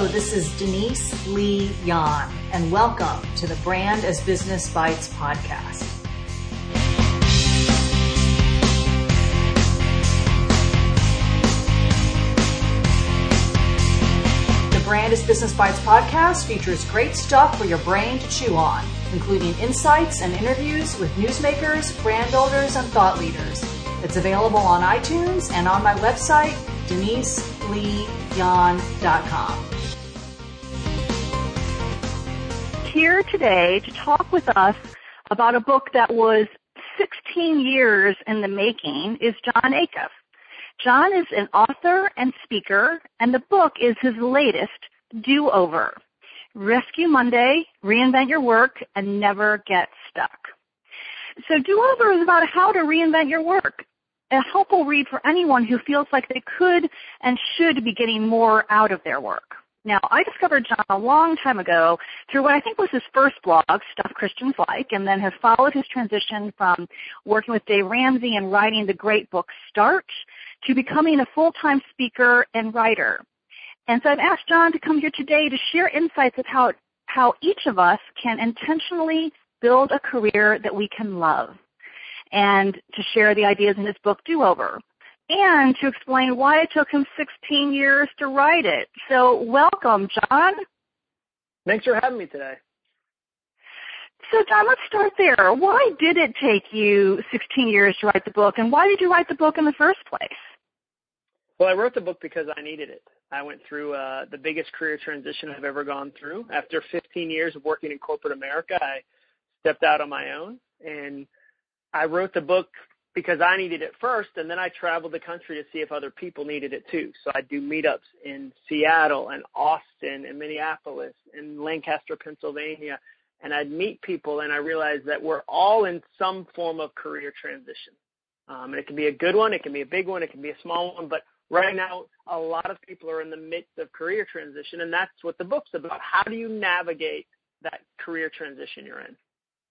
Hello, this is Denise Lee Yan, and welcome to the Brand as Business Bites podcast. The Brand as Business Bites podcast features great stuff for your brain to chew on, including insights and interviews with newsmakers, brand builders, and thought leaders. It's available on iTunes and on my website, DeniseLeeYan.com. Here today to talk with us about a book that was 16 years in the making is Jon Acuff. Jon is an author and speaker, and the book is his latest, Do-Over. Rescue Monday, Reinvent Your Work, and Never Get Stuck. So Do-Over is about how to reinvent your work. A helpful read for anyone who feels like they could and should be getting more out of their work. Now, I discovered Jon a long time ago through what I think was his first blog, Stuff Christians Like, and then have followed his transition from working with Dave Ramsey and writing the great book Start to becoming a full-time speaker and writer. And so I've asked Jon to come here today to share insights of how each of us can intentionally build a career that we can love, and to share the ideas in his book, Do-Over, and to explain why it took him 16 years to write it. So welcome, Jon. Thanks for having me today. So, Jon, let's start there. Why did it take you 16 years to write the book, and why did you write the book in the first place? Well, I wrote the book because I needed it. I went through the biggest career transition I've ever gone through. After 15 years of working in corporate America, I stepped out on my own, and I wrote the book because I needed it first, and then I traveled the country to see if other people needed it too. So I'd do meetups in Seattle and Austin and Minneapolis and Lancaster, Pennsylvania, and I'd meet people, and I realized that we're all in some form of career transition. And it can be a good one, it can be a big one, it can be a small one, but right now a lot of people are in the midst of career transition, and that's what the book's about. How do you navigate that career transition you're in?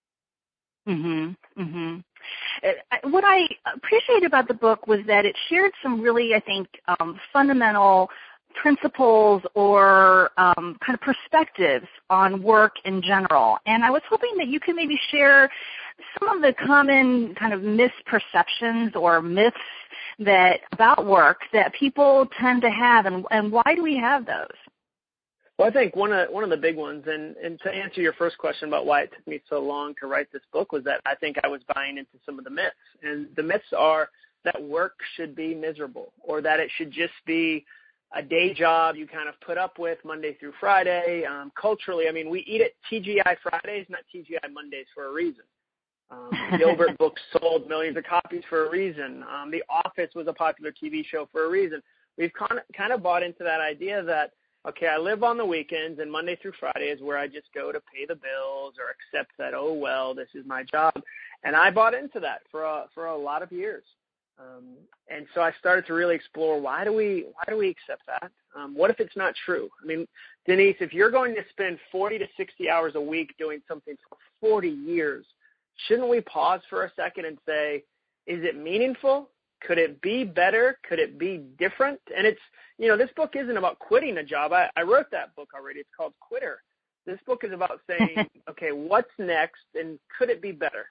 What I appreciated about the book was that it shared some really, I think, fundamental principles or kind of perspectives on work in general. And I was hoping that you could maybe share some of the common kind of misperceptions or myths that about work that people tend to have, and why do we have those? Well, I think one of the big ones, and to answer your first question about why it took me so long to write this book, was that I think I was buying into some of the myths. And the myths are that work should be miserable, or that it should just be a day job you kind of put up with Monday through Friday. Culturally, I mean, we eat at TGI Fridays, not TGI Mondays, for a reason. Gilbert books sold millions of copies for a reason. The Office was a popular TV show for a reason. We've kind of bought into that idea that, okay, I live on the weekends, and Monday through Friday is where I just go to pay the bills or accept that, oh, well, this is my job. And I bought into that for a lot of years. And so I started to really explore, why do we accept that? What if it's not true? I mean, Denise, if you're going to spend 40 to 60 hours a week doing something for 40 years, shouldn't we pause for a second and say, is it meaningful? Could it be better? Could it be different? And it's, this book isn't about quitting a job. I wrote that book already. It's called Quitter. This book is about saying, okay, what's next, and could it be better?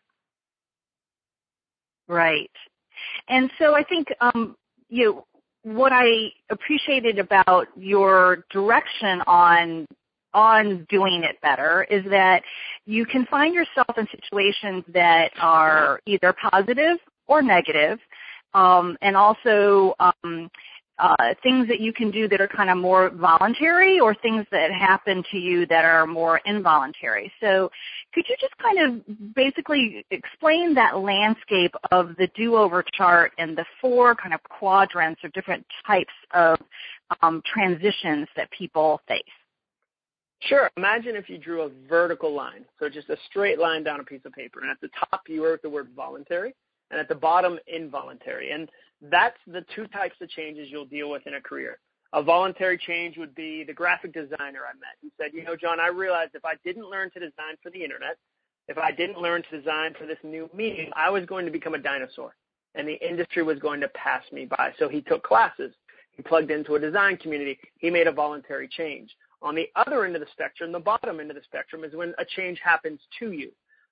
Right. And so I think, what I appreciated about your direction on doing it better is that you can find yourself in situations that are either positive or negative, and also things that you can do that are kind of more voluntary, or things that happen to you that are more involuntary. So could you just kind of basically explain that landscape of the do-over chart and the four kind of quadrants or different types of transitions that people face? Sure. Imagine if you drew a vertical line, so just a straight line down a piece of paper, and at the top you wrote the word voluntary, and at the bottom involuntary. And that's the two types of changes you'll deal with in a career. A voluntary change would be the graphic designer I met. He said, Jon, I realized if I didn't learn to design for the internet, if I didn't learn to design for this new medium, I was going to become a dinosaur, and the industry was going to pass me by. So he took classes. He plugged into a design community. He made a voluntary change. On the other end of the spectrum, the bottom end of the spectrum, is when a change happens to you.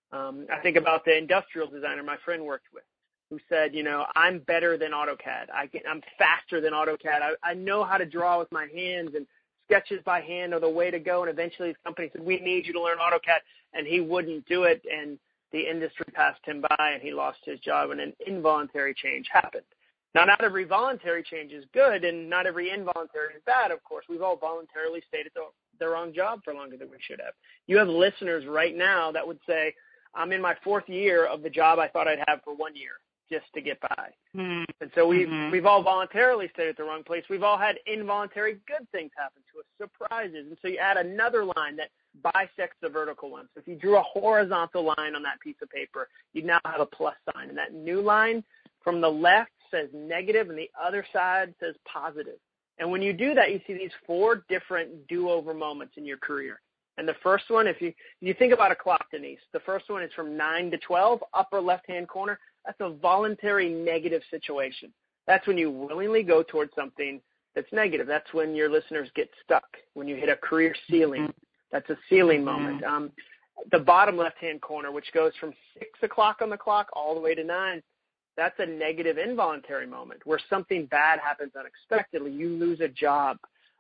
I think about the industrial designer my friend worked with, who said, I'm better than AutoCAD. I'm faster than AutoCAD. I know how to draw with my hands, and sketches by hand are the way to go. And eventually his company said, we need you to learn AutoCAD. And he wouldn't do it. And the industry passed him by, and he lost his job, and an involuntary change happened. Now, not every voluntary change is good, and not every involuntary is bad, of course. We've all voluntarily stayed at the wrong job for longer than we should have. You have listeners right now that would say, I'm in my 4th year of the job I thought I'd have for 1 year just to get by. Mm-hmm. And so we've all voluntarily stayed at the wrong place. We've all had involuntary good things happen to us, surprises. And so you add another line that bisects the vertical one. So if you drew a horizontal line on that piece of paper, you'd now have a plus sign. And that new line from the left says negative, and the other side says positive. And when you do that, you see these 4 different do-over moments in your career. And the first one, if you think about a clock, Denise, the first one is from 9 to 12, upper left-hand corner. That's a voluntary negative situation. That's when you willingly go towards something that's negative. That's when your listeners get stuck, when you hit a career ceiling. That's a ceiling moment. The bottom left-hand corner, which goes from 6 o'clock on the clock all the way to 9, that's a negative involuntary moment where something bad happens unexpectedly. You lose a job.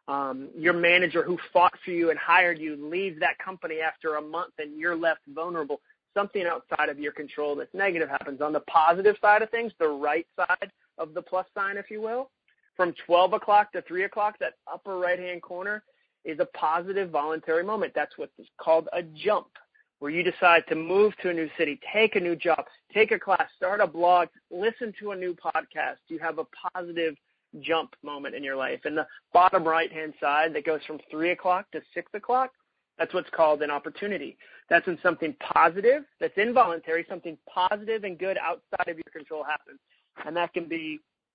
Your manager who fought for you and hired you leaves that company after a month, and you're left vulnerable. Something outside of your control that's negative happens. On the positive side of things, the right side of the plus sign, if you will, from 12 o'clock to 3 o'clock, that upper right-hand corner is a positive voluntary moment. That's what's called a jump, where you decide to move to a new city, take a new job, take a class, start a blog, listen to a new podcast. You have a positive jump moment in your life. And the bottom right-hand side that goes from 3 o'clock to 6 o'clock, that's what's called an opportunity. That's when something positive, that's involuntary, something positive and good outside of your control happens. And that can be,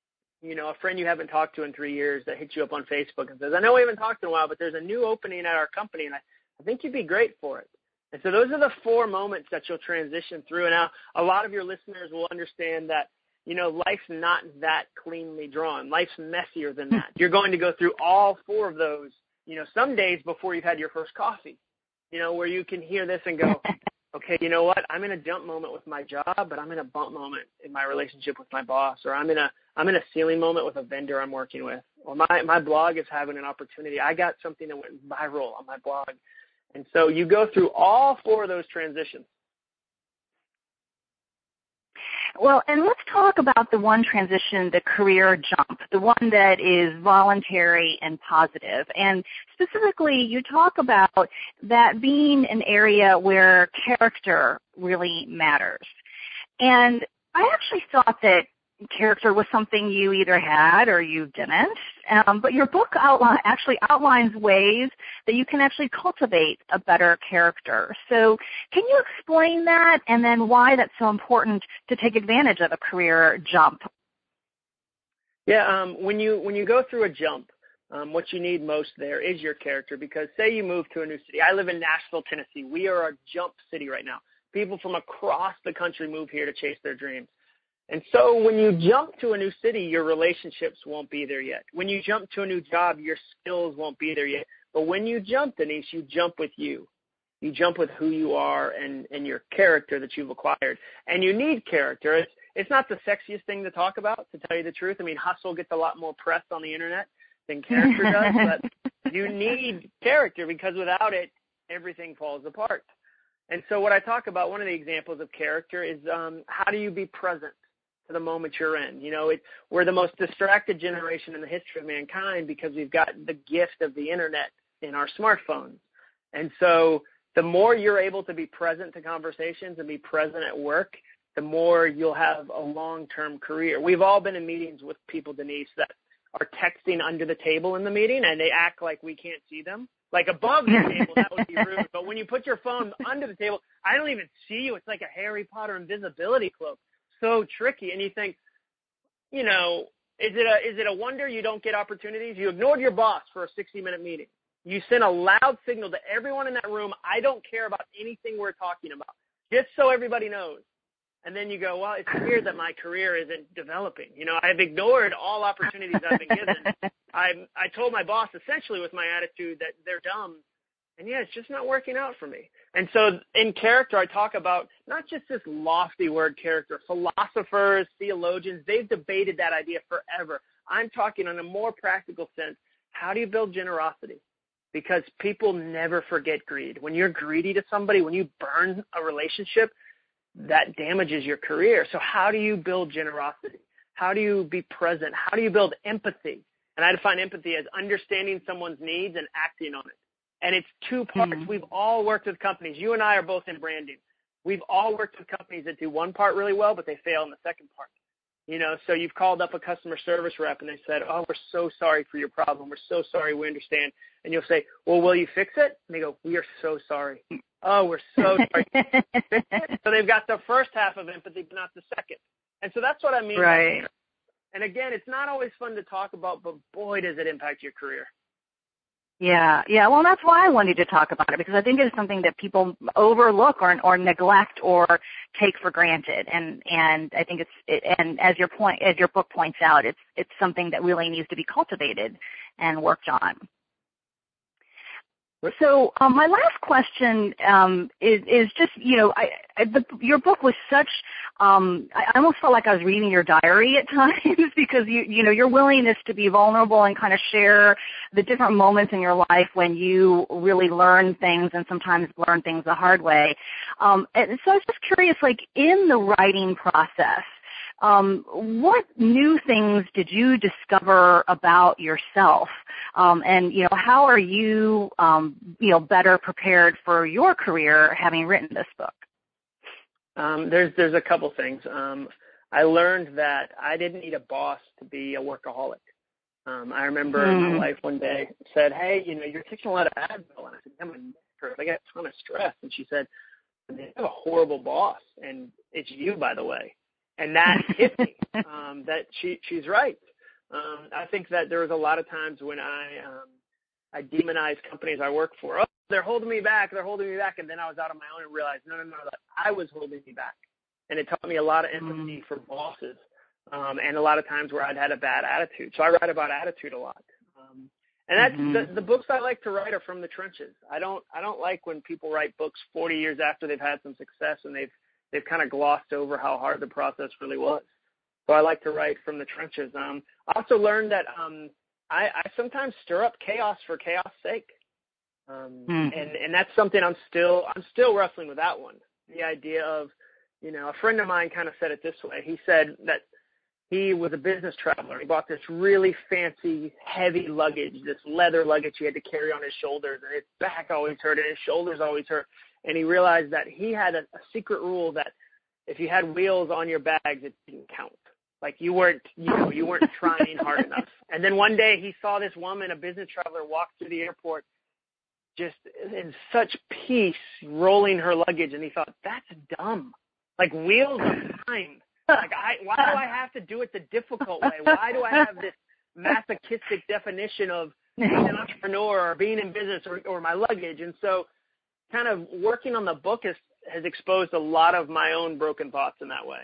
a friend you haven't talked to in 3 years that hits you up on Facebook and says, I know we haven't talked in a while, but there's a new opening at our company, and I think you'd be great for it. And so those are the 4 moments that you'll transition through. And now a lot of your listeners will understand that, life's not that cleanly drawn. Life's messier than that. You're going to go through all 4 of those, some days before you've had your first coffee, where you can hear this and go, okay, you know what? I'm in a jump moment with my job, but I'm in a bump moment in my relationship with my boss, or I'm in a ceiling moment with a vendor I'm working with, or my blog is having an opportunity. I got something that went viral on my blog. And so you go through all 4 of those transitions. Well, and let's talk about the one transition, the career jump, the one that is voluntary and positive. And specifically, you talk about that being an area where character really matters. And I actually thought that character was something you either had or you didn't. But your book actually outlines ways that you can actually cultivate a better character. So can you explain that, and then why that's so important to take advantage of a career jump? Yeah, when you go through a jump, what you need most there is your character, because say you move to a new city. I live in Nashville, Tennessee. We are a jump city right now. People from across the country move here to chase their dreams. And so when you jump to a new city, your relationships won't be there yet. When you jump to a new job, your skills won't be there yet. But when you jump, Denise, you jump with you. You jump with who you are and your character that you've acquired. And you need character. It's not the sexiest thing to talk about, to tell you the truth. I mean, hustle gets a lot more press on the internet than character does. But you need character, because without it, everything falls apart. And so what I talk about, one of the examples of character is how do you be present to the moment you're in. We're the most distracted generation in the history of mankind, because we've got the gift of the internet in our smartphones. And so the more you're able to be present to conversations and be present at work, the more you'll have a long-term career. We've all been in meetings with people, Denise, that are texting under the table in the meeting, and they act like we can't see them. Like above the table, that would be rude. But when you put your phone under the table, I don't even see you. It's like a Harry Potter invisibility cloak. So tricky. And you think, is it a wonder you don't get opportunities? You ignored your boss for a 60-minute meeting. You sent a loud signal to everyone in that room, I don't care about anything we're talking about, just so everybody knows. And then you go, well, it's weird that my career isn't developing. I've ignored all opportunities I've been given. I told my boss essentially with my attitude that they're dumb. And yeah, it's just not working out for me. And so in character, I talk about not just this lofty word character. Philosophers, theologians, they've debated that idea forever. I'm talking in a more practical sense. How do you build generosity? Because people never forget greed. When you're greedy to somebody, when you burn a relationship, that damages your career. So how do you build generosity? How do you be present? How do you build empathy? And I define empathy as understanding someone's needs and acting on it. And it's two parts. Mm-hmm. We've all worked with companies. You and I are both in branding. We've all worked with companies that do one part really well, but they fail in the second part. You know, so you've called up a customer service rep and they said, oh, we're so sorry for your problem. We're so sorry. We understand. And you'll say, well, will you fix it? And they go, we are so sorry. Oh, we're so sorry. So they've got the first half of empathy, but not the second. And so that's what I mean. Right. And again, it's not always fun to talk about, but boy, does it impact your career. Yeah. Well, that's why I wanted to talk about it, because I think it's something that people overlook or neglect or take for granted. And I think and as your book points out, it's something that really needs to be cultivated and worked on. So my last question is just, you know, your book was such, I almost felt like I was reading your diary at times because, you know, your willingness to be vulnerable and kind of share the different moments in your life when you really learn things and sometimes learn things the hard way. And so I was just curious, like in the writing process, what new things did you discover about yourself? And, you know, how are you, you know, better prepared for your career having written this book? There's a couple things. I learned that I didn't need a boss to be a workaholic. I remember my wife one day said, hey, you know, you're taking a lot of Advil. And I said, I'm a nerd. I got a ton of stress. And she said, they have a horrible boss. And it's you, by the way. And that hit me, that she's right. I think that there was a lot of times when I demonized companies I work for. Oh, they're holding me back. And then I was out on my own and realized, no, I was holding me back. And it taught me a lot of empathy for bosses and a lot of times where I'd had a bad attitude. So I write about attitude a lot. And that's the books I like to write are from the trenches. I don't like when people write books 40 years after they've had some success and they've kind of glossed over how hard the process really was. So I like to write from the trenches. I also learned that I sometimes stir up chaos for chaos' sake. And that's something I'm still wrestling with that one. The idea of, you know, a friend of mine kind of said it this way. He said that he was a business traveler. He bought this really fancy, heavy luggage, this leather luggage he had to carry on his shoulders, and his back always hurt and his shoulders always hurt. And he realized that he had a secret rule that if you had wheels on your bags, it didn't count. Like you weren't trying hard enough. And then one day he saw this woman, a business traveler, walk through the airport just in such peace, rolling her luggage. And he thought, that's dumb. Like wheels are fine. Like why do I have to do it the difficult way? Why do I have this masochistic definition of being an entrepreneur or being in business or my luggage? And so kind of working on the book has exposed a lot of my own broken thoughts in that way.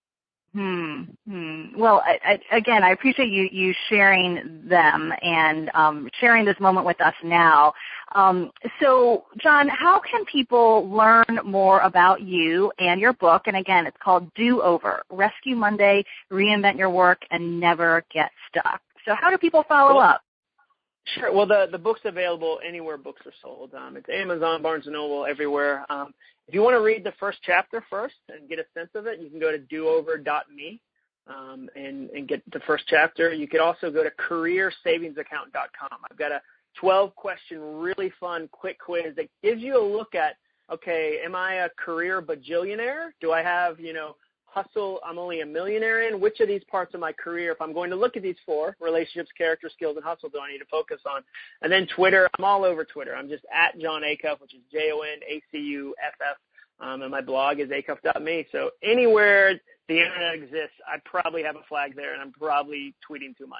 Well, again, I appreciate you sharing them and sharing this moment with us now. So, John, how can people learn more about you and your book? And again, it's called Do Over, Rescue Monday, Reinvent Your Work, and Never Get Stuck. So how do people follow up? Sure. Well, the book's available anywhere books are sold. It's Amazon, Barnes & Noble, everywhere. If you want to read the first chapter first and get a sense of it, you can go to doover.me and get the first chapter. You could also go to careersavingsAccount.com. I've got a 12-question, really fun, quick quiz that gives you a look at, okay, am I a career bajillionaire? Do I have, you know, hustle, I'm only a millionaire in? Which of these parts of my career, if I'm going to look at these four, relationships, character, skills, and hustle, do I need to focus on? And then Twitter, I'm all over Twitter. I'm just at Jon Acuff, which is JONACUFF, and my blog is acuff.me. So anywhere the internet exists, I probably have a flag there, and I'm probably tweeting too much.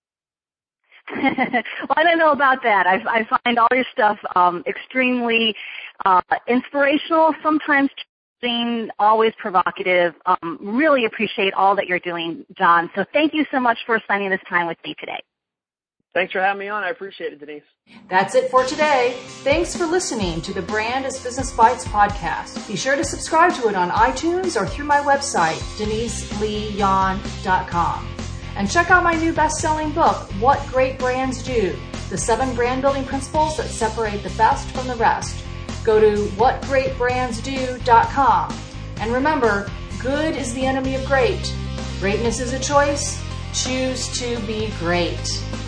Well, I don't know about that. I find all your stuff extremely inspirational, sometimes always provocative. Really appreciate all that you're doing, John. So thank you so much for spending this time with me today. Thanks for having me on. I appreciate it, Denise. That's it for today. Thanks for listening to the Brand is Business Bites podcast. Be sure to subscribe to it on iTunes or through my website, deniseleeyon.com. And check out my new best-selling book, What Great Brands Do, the 7 brand building principles that separate the best from the rest. Go to whatgreatbrandsdo.com. And remember, good is the enemy of great. Greatness is a choice. Choose to be great.